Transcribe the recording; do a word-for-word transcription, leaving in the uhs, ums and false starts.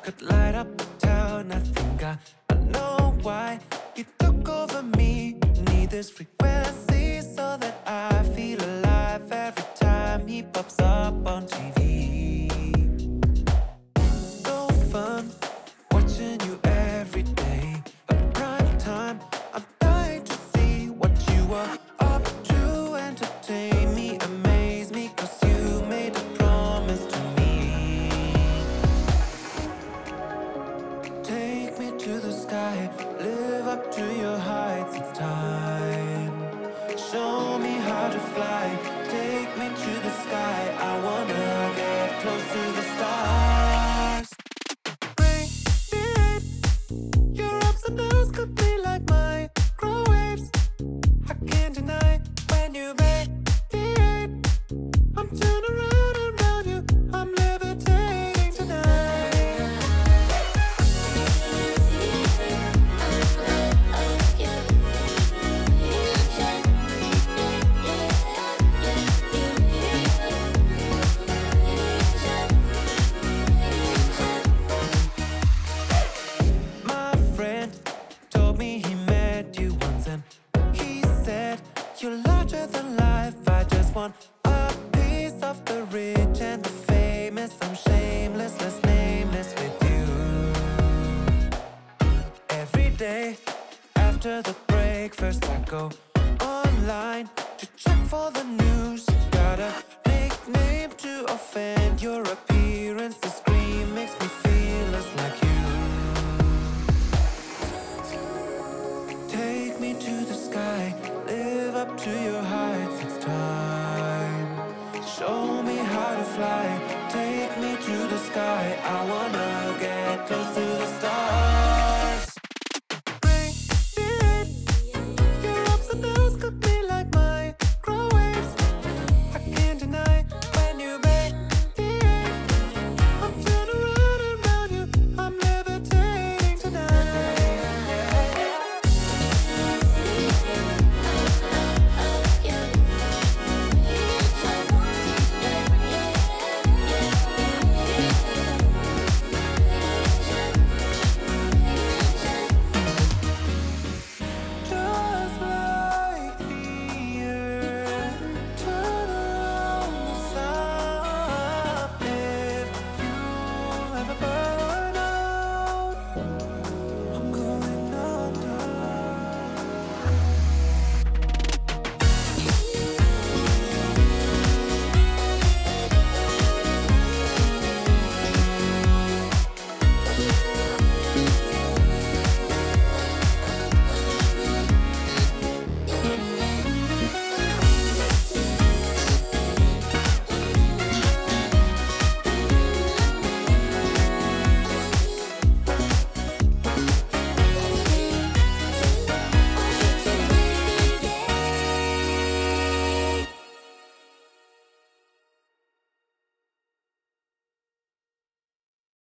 could light up the town. I think I, I know why you took over me. Need this frequency so that I feel alive every time he pops up on T V. So fun watching you every day. At prime time, I'm dying to see what you are up to. Entertain me, amaze me, cause you made a promise to me. Take me to the sky, live up to your heights, it's time. Show me how to fly, take me to the sky. I wanna get close to the stars. Radiate, your ups and downs could be like microwaves. I can't deny when you radiate. I'm turning around and around you, I'm levitating tonight. My friend told me he met you once and he said you're larger than life. I just want a piece of the rich and the famous. I'm shameless, less nameless with you. Every day after the break, first I go online to check for the news. Got a nickname to offend. Your appearance, the screen makes me feel less like you. Take me to the sky, live up to your heights, it's time. Show me how to fly, take me to the sky. I wanna get close to the stars.